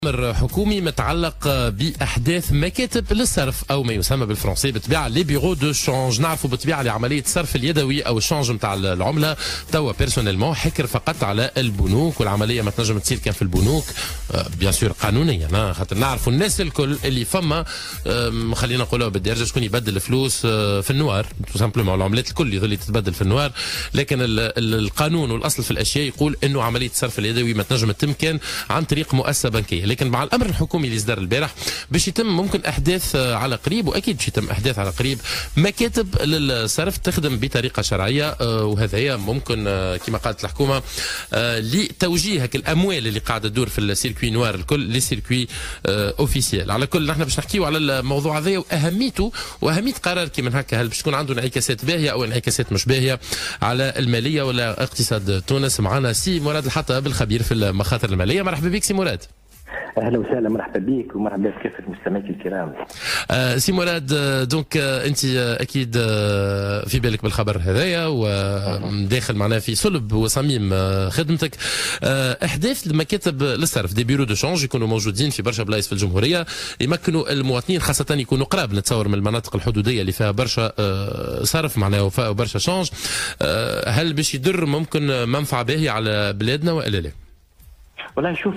أمر حكومي متعلق بأحداث مكاتب للصرف أو ما يسمى بالفرنسي بالطبيعة لي بيرو دو شانج. نعرفوا بالطبيعة لعملية الصرف اليدوي أو الشانج نتاع العملة توا بيرسونيلمون حكر فقط على البنوك، والعملية ما تنجم تصير كان في البنوك بيان سور قانونيا، خاطر نعرفوا الناس الكل اللي فما خلينا نقولوا بالدرجة شكون يبدل الفلوس في النوار تو سامبلومون، العملات الكل يظل تتبدل في النوار، لكن القانون والأصل في الأشياء يقول إنه عملية الصرف اليدوي ما تنجم تتم كان عن طريق مؤسسة بنكية. لكن مع الامر الحكومي اللي صدر البارح باش يتم ممكن احداث على قريب، واكيد باش يتم احداث على قريب مكاتب للصرف تخدم بطريقه شرعيه، وهذا هي ممكن كما قالت الحكومه لتوجيه الاموال اللي قاعده تدور في السيركوي نوار الكل للسيركوي اوفيسيال. على كل نحن باش نحكيو على الموضوع هذا واهميته واهميه قرار كيما هكا، هل باش تكون عنده انعكاسات باهيه او انعكاسات مش باهيه على الماليه ولا اقتصاد تونس. معنا سي مراد الحطب الخبير في المخاطر الماليه. مرحبا بك سي مراد. اهلا وسهلا، مرحبا بك ومرحبا بكافه مستمعيك الكرام. سي مراد، دونك انت اكيد في بالك بالخبر هذايا وداخل معناها في صلب وصميم خدمتك. احداث المكاتب للصرف دي بيرو دو شانج يكونوا موجودين في برشا بلايص في الجمهوريه، يمكنوا المواطنين خاصه يكونوا قراب نتصور من المناطق الحدوديه اللي فيها برشا صرف معناها وبرشا شانج. هل باش يدر ممكن منفعه باهيه على بلادنا والا لا؟ والله شوف،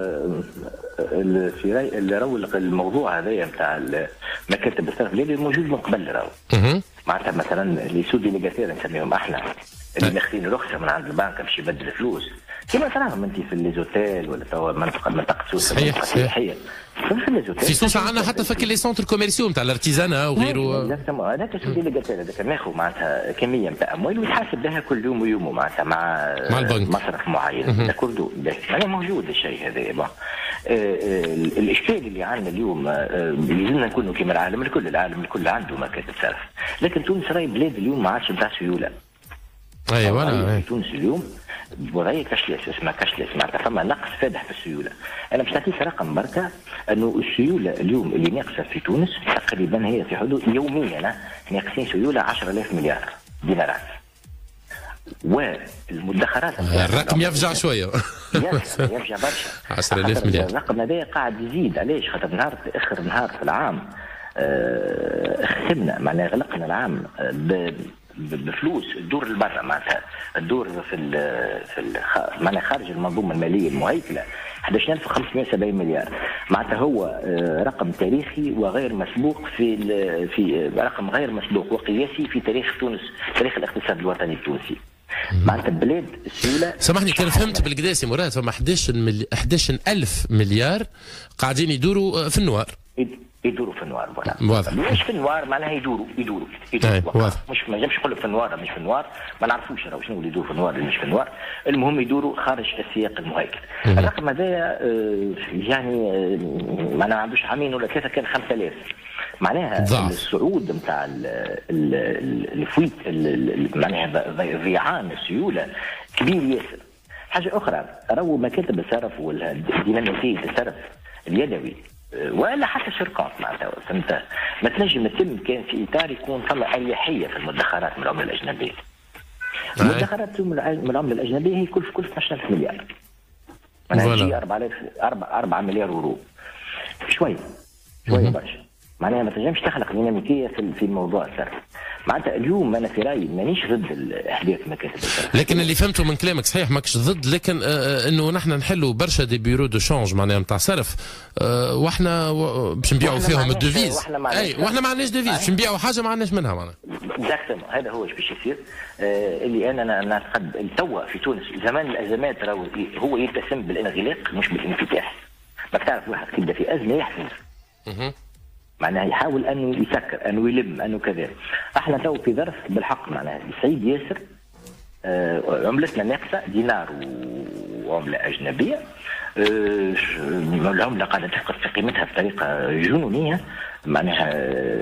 في راي اللي روج الموضوع هذايا نتاع مكاتب الصرف اللي موجود من قبل راهو معناتها مثلا اللي سو ديليغاتير نسميهم احنا اللي ماخذين رخصه من عند البنك باش يبدل فلوس، كما تراهم انت في ليزوتيل ولا توا منطقه سوسه صحيح في سوسه عندنا حتى فك لي سونتر كوميرسيو نتاع الارتيزانا وغيره. هذاك سو ديليغاتير هذاك ماخذ معناتها كميه نتاع اموال ويتحاسب بها كل يوم ويوم معناتها مع البنك مصرف معين كردو، يعني موجود الشيء هذا. الاشكال اللي عندنا اليوم لازمنا نكونوا كما العالم الكل عنده مكاتب صرف، لكن تونس راهي بلاد اليوم ما عادش نتاع سيوله. ايوه تونس اليوم وضعيه كاشليس، اسمها كاشليس معناتها فما نقص فادح في السيوله. انا باش نعطيك رقم بركه انه السيوله اليوم اللي ناقصه في تونس تقريبا هي في حدود يوميا ناقصين سيوله 10,000 مليار دينارات، والمدخرات الرقم يفجع شويه يفجع برشا 10,000 مليار. الرقم هذا قاعد يزيد. علاش؟ خاطر اخر نهار في العام ختمنا معناها غلقنا العام بفلوس تدور لبرا، معناتها تدور معناها خارج المنظومه الماليه المهيكله 11,570 مليار، معناتها هو رقم تاريخي وغير مسبوق في رقم غير مسبوق وقياسي في تاريخ تونس، تاريخ الاقتصاد الوطني التونسي. معناتها بلاد السيوله. سامحني كان فهمت بالكدا سي مراد، فما 11,000 مليار قاعدين يدوروا في النوار. يدوروا في النوار، واضح. مش في النوار معناها يدوروا واضح. مش ما نجمش نقول في النوار مش في النوار، ما نعرفوش راهو شنو اللي يدور في النوار اللي مش في النوار، المهم يدوروا خارج السياق المهيكل. الرقم هذا يعني ما عندوش عامين ولا ثلاثه، كان 5,000 معناها الصعود نتاع الفويت معناها ضيعان السيوله كبير ياسر. حاجه اخرى راهو مكاتب الصرف والديناميكيه الصرف اليدوي ولا حتى الشركات معناتها فهمت ما تنجم تتم كان في اطار يكون فما اريحيه في المدخرات من العمله الاجنبيه. المدخرات من العمله الاجنبيه هي كل 12,000 مليار، معناها تجي 4 مليار يورو، شويه برشا، معناها ما تنجمش تخلق ديناميكيه في موضوع الصرف. معناتها اليوم انا في رايي مانيش ضد احداث مكاتب الصرف، لكن اللي فهمته من كلامك صحيح ماكش ضد، لكن انه نحن نحلوا برشا دي بيرو دو شانج معناها نتاع صرف، واحنا باش نبيعوا فيهم الديفيز، واحنا ما عندناش ديفيز باش نبيعوا حاجه ما عندناش منها معناها. اكزاكتومون هذا هو باش يصير. اللي انا نعتقد توا في تونس زمان الازمات هو يتسم بالانغلاق مش بالانفتاح. ما تعرف واحد كيبدا في ازمه يحفز معناها يحاول انه يسكر انه يلم انه كذا. احنا تو في ظرف بالحق معناها سعيد ياسر، عملتنا ناقصه دينار وعمله اجنبيه، العمله قاعده تفقد في قيمتها بطريقه جنونيه، معناها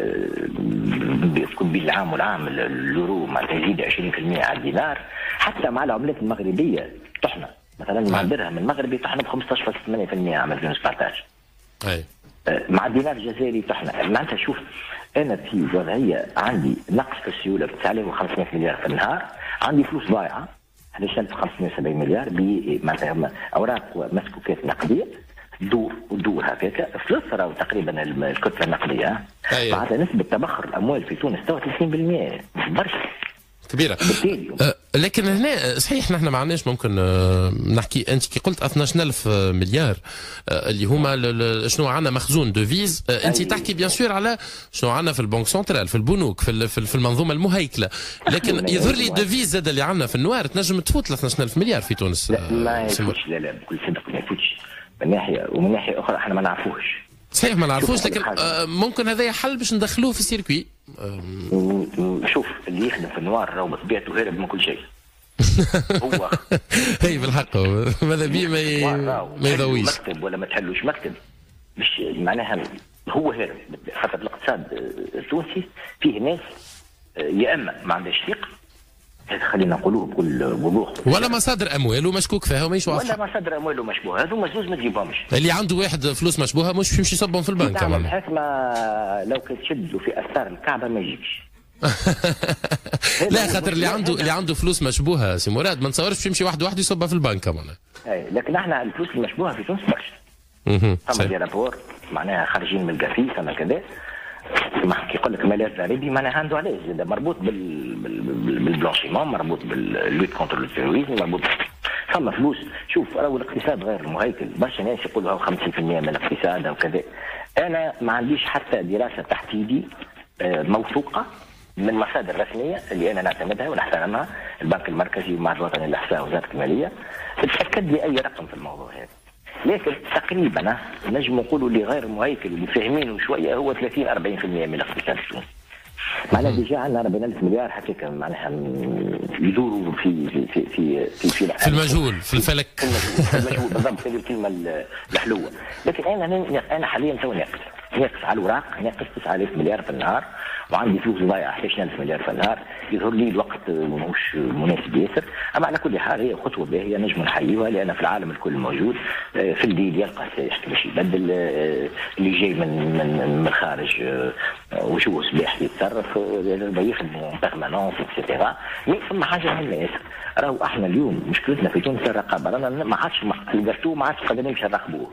تكون بين العام والعام اليورو معناتها يزيد 20% على الدينار. حتى مع العملات المغربيه طحنا، مثلا مع الدرهم المغربي طحنا ب 15.8% عام 2017. مع الدينار الجزائري طحنا. معناتها شوف انا في وضعيه عندي نقص في السيوله ب 9,500 مليار في النهار، عندي فلوس ضايعه 11,570 مليار معناتها اوراق ومسكوكات نقديه تدور هكاك. فلوس راهو تقريبا الكتله النقديه بعد نسبه تبخر الاموال في تونس 33% برشا كبيره. لكن هنا صحيح نحن ما عندناش ممكن نحكي. انت كي قلت 12000 مليار اللي هما شنو عندنا مخزون دوفيز، انت تحكي بيان سور على شنو عندنا في البنك سنترال، في البنوك، في المنظومه المهيكله، لكن يظهر لي الدوفيز زاد اللي عندنا في النوار تنجم تفوت 12000 مليار في تونس. لا ما يفوتش، لا بكل صدق ما يفوتش. من ناحيه ومن ناحيه اخرى احنا ما نعرفوش. صحيح ما نعرفوش، لكن ممكن هذا حل باش ندخلوه في السيركوي. شوف اللي يخدم في النوار راهو بطبيعته هارب من كل شيء. هو هي بالحق ماذا بيه ما يضويش مكتب ولا ما تحلوش مكتب، مش معناها هو هارب. خاطر الاقتصاد التونسي فيه ناس يا اما ما عندهاش ثقه، خلينا نقولوه بكل وضوح، ولا مصادر امواله مشكوك فيها وماهيش واضحه، ولا مصادر امواله مشبوهه. هذوما زوز ما تجيبهمش. اللي عنده واحد فلوس مشبوهه مش يمشي يصبهم في البنك كمان. الحكمه لو كنت تشدوا في اثار الكعبه ما يجيبش. لا خاطر اللي عنده فلوس مشبوهه سي مراد ما نتصورش يمشي واحد يصبها في البنك كمان. اي لكن احنا الفلوس المشبوهه في تونس برشا. ثم دي رابور معناها خارجين من القفيس ثم كذا. كي يقول لك ماليات الضريبي معناها عنده عليه مربوط بالبلانشيمون، مربوط باللوت كونتر التيروريزم، مربوط ثم فلوس. شوف راهو الاقتصاد غير المهيكل. برشا ناس يقولوا 50% من الاقتصاد وكذا. انا ما عنديش حتى دراسه تحت يدي موثوقه من مصادر رسميه اللي انا نعتمدها ونحترمها، البنك المركزي والمعهد الوطني للاحصاء ووزاره الماليه، تتاكد لي اي رقم في الموضوع هذا. لكن تقريبا نجم نقولوا اللي غير مهيكل اللي فاهمينه شويه هو 30-40% من الاقتصاد التونسي. معناها ديجا عندنا 40000 مليار هكاك معناها يدوروا في المجهول، في الفلك. في المجهول بالضبط، هذه الكلمه الحلوه. لكن انا حاليا تو ناقص على الوراق، ناقص 9000 مليار في النهار، وعندي فلوس ضايعه 11000 مليار في النهار. يظهر لي الوقت مش مناسب ياسر، اما على كل حال هي خطوه باهيه نجم نحييها، لان في العالم الكل موجود. في الليل يلقى السائح باش يبدل، اللي جاي من الخارج وجوه سلاح يتصرف يخدموا بيرمانونس اكسيتيرا. مي فما حاجه مهمه ياسر، راهو احنا اليوم مشكلتنا في تونس الرقابه، رانا ما عادش الكرتو ما عادش قادرين باش نراقبوه.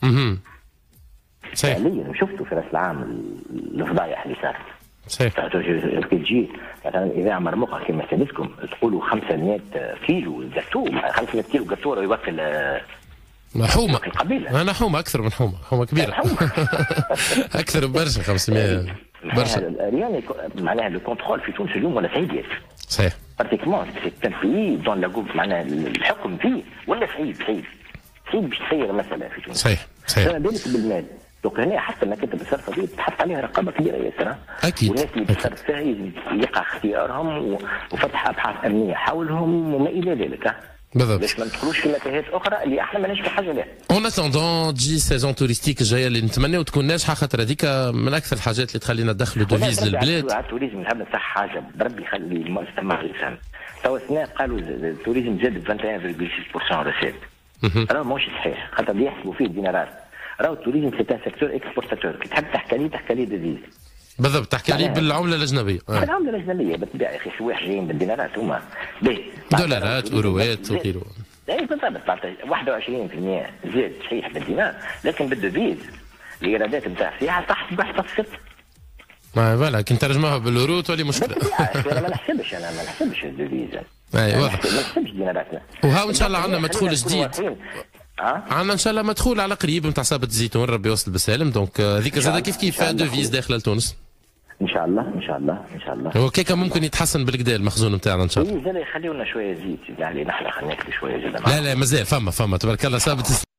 فعليا شفتوا في راس العام الفضايح اللي صارت. صحيح. كي تجي مثلا اذاعه مرموقه كما سالتكم تقولوا 500 كيلو جاتو، 500 كيلو جاتو يوكل حومه القبيله. انا حومه اكثر من حومه كبيره. اكثر برشا 500 برشا. يعني معناها لو كونترول في تونس اليوم ولا سعيد. صحيح. براتيكمون سي ان بيي دون لا جوب، معناها الحكم فيه ولا سعيد باش تصير مساله في تونس. صحيح. فما بالك بالمال. دوك هنا حتى المكاتب الصرف هذه تحط عليها رقابه كبيره ياسر. اكيد. والناس اللي تصرف فيها يقع اختيارهم وفتح ابحاث امنيه حولهم وما الى ذلك. بالضبط. باش ما ندخلوش في متاهات اخرى اللي احنا ماناش في حاجه لها. اون اتوندون تجي سيزون توريستيك الجايه اللي نتمناو تكون ناجحه، خاطر هذيك من اكثر الحاجات اللي تخلينا ندخلوا دوفيز للبلاد. على التوريزم نحب نصح حاجه، بربي يخلي المجتمع يفهم. تو السنه قالوا التوريزم زاد 21.6% رسالة. راهو ماهوش صحيح، خاطر اللي يحسبوا فيه الدينارات. راهو التوريزم سي ان سيكتور اكسبورتاتور، كي تحب تحكي لي دوفيز. بالضبط، تحكي لي بالعمله الاجنبيه. بالعمله الاجنبيه بالطبيعه يا اخي، سواح جايين بالدينارات هما دولارات اوروات وغيره. اي بالضبط 21% زاد صحيح بالدينار، لكن بالدوفيز الايرادات نتاع السياحه تحت بحث الصفر. ما بالك كي نترجموها بالورو تولي مشكله. انا ما نحسبش الدوفيز. اي واضح. ما نحسبش ديناراتنا. وها ان شاء الله عندنا مدخول جديد. عندنا ان شاء الله مدخول على قريب نتاع سابت الزيتون، ربي يوصل بالسالم. دونك هذيك زاد كيف دوفيز داخله لتونس. ان شاء الله. هو كيكا ممكن يتحسن بالكدا المخزون نتاعنا ان شاء الله. زاد يخليونا شويه زيت يعني نحن خلينا ناكلوا شويه زاد. لا مازال فما تبارك الله ثابت.